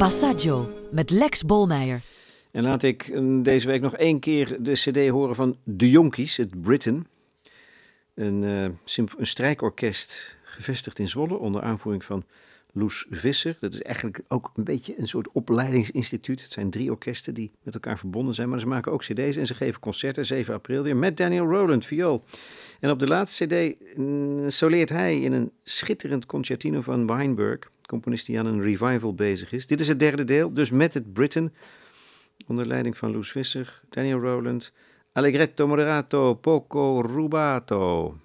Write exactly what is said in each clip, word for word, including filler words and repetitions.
Passaggio met Lex Bolmeijer. En laat ik um, deze week nog één keer de cd horen van De Jonkies, het Britain. Een, uh, symf- een strijkorkest gevestigd in Zwolle onder aanvoering van Loes Visser. Dat is eigenlijk ook een beetje een soort opleidingsinstituut. Het zijn drie orkesten die met elkaar verbonden zijn, maar ze maken ook cd's en ze geven concerten. zeven april weer met Daniel Rowland, viool. En op de laatste cd mm, soleert hij in een schitterend concertino van Weinberg, componist die aan een revival bezig is. Dit is het derde deel, dus met het Britain, onder leiding van Loes Visser, Daniel Rowland, Allegretto moderato, poco rubato.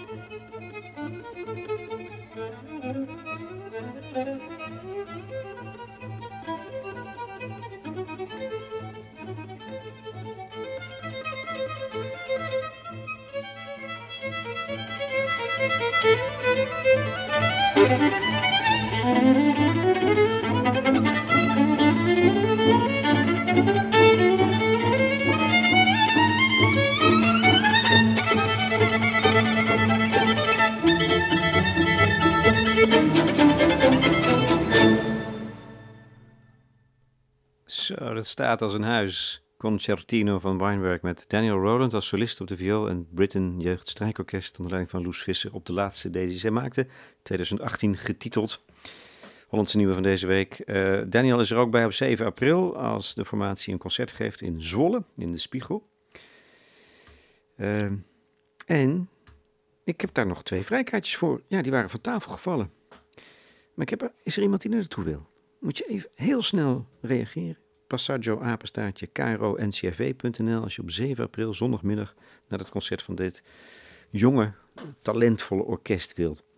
Zo, dat staat als een huis. Concertino van Weinberg met Daniel Rowland als solist op de viool en Britten Jeugdstrijkorkest onder leiding van Loes Visser op de laatste cd die zij maakte, twintig achttien getiteld. Hollandse nieuwe van deze week. Uh, Daniel is er ook bij op zeven april als de formatie een concert geeft in Zwolle, in de Spiegel. Uh, en ik heb daar nog twee vrijkaartjes voor. Ja, die waren van tafel gevallen. Maar ik heb er, is er iemand die naartoe wil? Moet je even heel snel reageren. Passaggio apenstaartje k r o n c r v punt n l als je op zeven april zondagmiddag naar het concert van dit jonge, talentvolle orkest wilt.